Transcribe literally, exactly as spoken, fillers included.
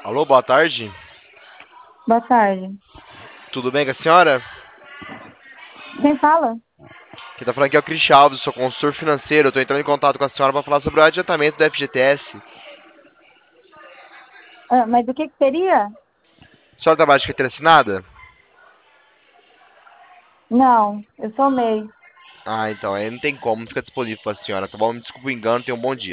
Alô, boa tarde. Boa tarde. Tudo bem com a senhora? Quem fala? Quem tá falando aqui é o Cristian Alves, sou consultor financeiro. Eu tô entrando em contato com a senhora para falar sobre o adiantamento do F G T S. A Ah, mas o que que seria? senhora trabalha de carteira assinada? Não, eu sou MEI. Ah, então, aí não tem como, não fica disponível pra senhora, tá bom? Me desculpa o engano, tenha um bom dia.